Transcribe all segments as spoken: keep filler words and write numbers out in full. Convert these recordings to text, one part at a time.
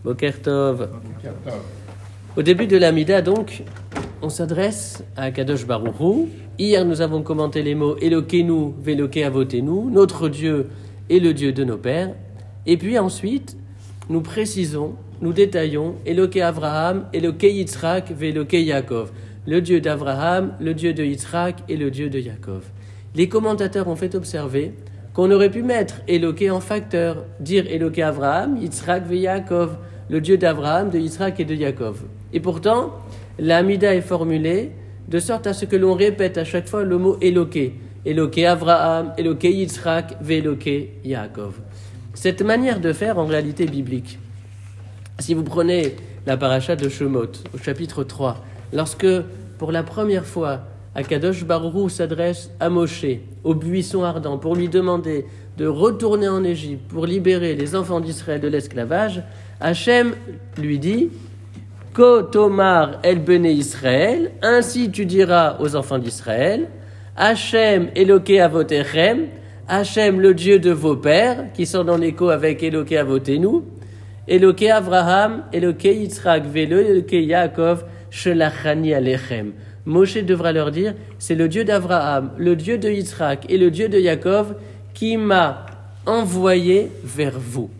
Boker Tov. Au début de l'Amida, donc, on s'adresse à Kadosh Baruch Hu. Hier, nous avons commenté les mots Elokeinu, Veloke Avotenu, notre Dieu est le Dieu de nos pères. Et puis ensuite, nous précisons, nous détaillons Eloke Avraham, Eloke Yitzhak, Veloke Yaakov. Le Dieu d'Avraham, le Dieu de Yitzhak et le Dieu de Yaakov. Les commentateurs ont fait observer qu'on aurait pu mettre Eloke en facteur, dire Eloke Avraham, Yitzhak ve Yaakov, le Dieu d'Avraham, de Yitzhak et de Yaakov. Et pourtant, l'Amida est formulée de sorte à ce que l'on répète à chaque fois le mot Eloke. Eloke Avraham, Eloke Yitzhak, ve Eloke Yaakov. Cette manière de faire en réalité biblique. Si vous prenez la paracha de Shemot, au chapitre trois, lorsque pour la première fois Akadosh Baruch Hu s'adresse à Moshe, au buisson ardent, pour lui demander de retourner en Égypte, pour libérer les enfants d'Israël de l'esclavage, Hachem lui dit « Ko tomar el bene Israël, ainsi tu diras aux enfants d'Israël, Hachem Eloke avotechem, Hachem le Dieu de vos pères, qui sont dans l'écho avec Eloke avotenu, Eloke Avraham, Eloke Yitzhak, Velo, Eloke Yaakov, Shelachani alechem. » Moshe devra leur dire, c'est le Dieu d'Avraham, le Dieu de Yitzhak et le Dieu de Yaakov qui m'a envoyé vers vous.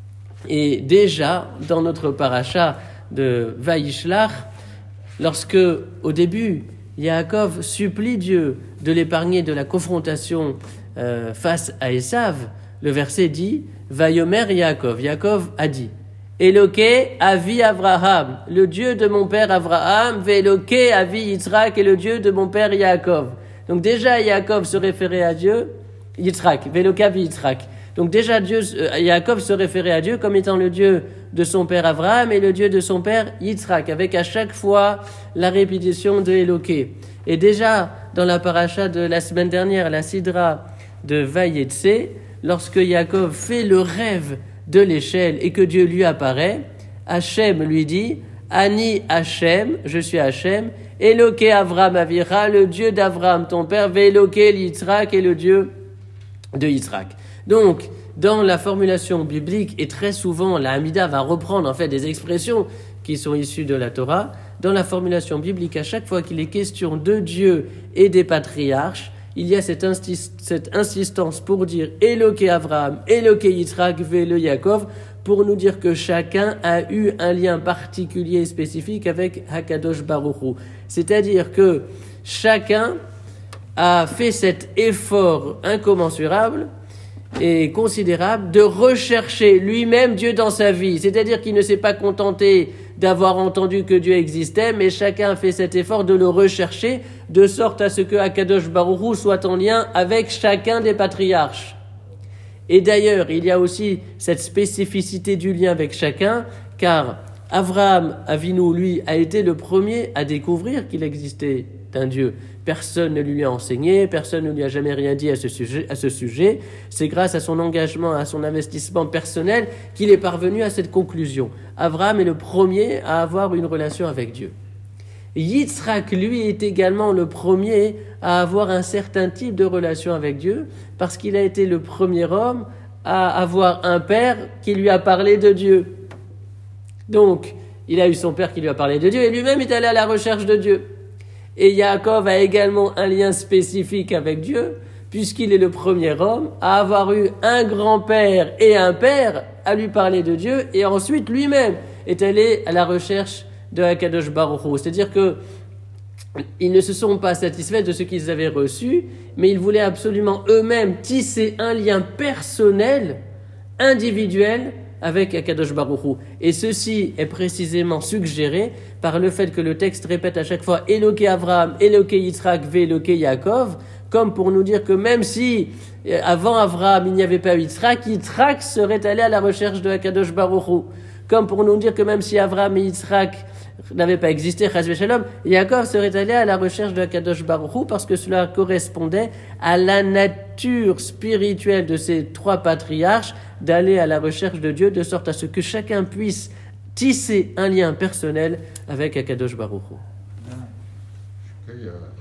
Et déjà, dans notre paracha de Vaïshlach, lorsque, au début, Yaakov supplie Dieu de l'épargner de la confrontation euh, face à Esav, le verset dit, Vayomer Yaakov, Yaakov a dit, Eloke avi Avraham, le Dieu de mon père Avraham, Veloke avi Yitzhak et le Dieu de mon père Yaakov. Donc déjà Yaakov se référait à Dieu, Yitzhak, Veloke avi Yitzhak. Donc déjà Dieu, euh, Yaakov se référait à Dieu comme étant le Dieu de son père Avraham et le Dieu de son père Yitzhak, avec à chaque fois la répétition de Eloke. Et déjà dans la paracha de la semaine dernière, la sidra de Vayetse, lorsque Yaakov fait le rêve de l'échelle et que Dieu lui apparaît, Hachem lui dit Ani Hachem, je suis Hachem, Eloke Avram Avira, le Dieu d'Avram ton père, Veloke Yitzhak et le Dieu de Yitzhak. Donc, dans la formulation biblique, et très souvent la Hamida va reprendre en fait des expressions qui sont issues de la Torah, dans la formulation biblique, à chaque fois qu'il est question de Dieu et des patriarches, il y a cette, insist- cette insistance pour dire Eloke Avraham, Eloke Yitzhak, Velo Yaakov, pour nous dire que chacun a eu un lien particulier et spécifique avec Hakadosh Baruch Hu. C'est-à-dire que chacun a fait cet effort incommensurable et considérable de rechercher lui-même Dieu dans sa vie. C'est-à-dire qu'il ne s'est pas contenté d'avoir entendu que Dieu existait, mais chacun a fait cet effort de le rechercher, de sorte à ce que Akadosh Baruch Hu soit en lien avec chacun des patriarches. Et d'ailleurs, il y a aussi cette spécificité du lien avec chacun, car Avraham Avinu, lui, a été le premier à découvrir qu'il existait un Dieu. Personne ne lui a enseigné, personne ne lui a jamais rien dit à ce sujet. À ce sujet. C'est grâce à son engagement, à son investissement personnel qu'il est parvenu à cette conclusion. Avraham est le premier à avoir une relation avec Dieu. Yitzhak, lui, est également le premier à avoir un certain type de relation avec Dieu, parce qu'il a été le premier homme à avoir un père qui lui a parlé de Dieu. Donc, il a eu son père qui lui a parlé de Dieu, et lui-même est allé à la recherche de Dieu. Et Yaakov a également un lien spécifique avec Dieu, puisqu'il est le premier homme à avoir eu un grand-père et un père à lui parler de Dieu, et ensuite lui-même est allé à la recherche de Hakadosh Baruch Hu. C'est-à-dire que ils ne se sont pas satisfaits de ce qu'ils avaient reçu, mais ils voulaient absolument eux-mêmes tisser un lien personnel, individuel, avec Hakadosh Baruch Hu. Et ceci est précisément suggéré par le fait que le texte répète à chaque fois Eloke Avraham, Eloke Yitzhak, Veloke Yaakov, comme pour nous dire que même si avant Avraham il n'y avait pas Yitzhak, Yitzhak serait allé à la recherche de Hakadosh Baruch Hu. Comme pour nous dire que même si Avraham et Yitzhak n'avaient pas existé, Chas v'Shalom, Yaakov serait allé à la recherche de Hakadosh Baruch Hu parce que cela correspondait à la nature spirituelle de ces trois patriarches d'aller à la recherche de Dieu, de sorte à ce que chacun puisse tisser un lien personnel avec Hakadosh Baruch Hu.